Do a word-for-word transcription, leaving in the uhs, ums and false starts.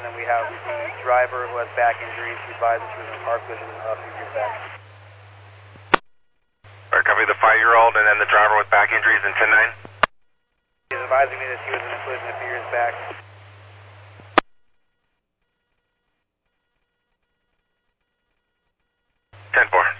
and then we have the driver who has back injuries. He advised that she was in a car collision a few years back. Alright, copy the five-year-old and then the driver with back injuries in ten nine. He's advising me that she was in a collision a few years back. ten four.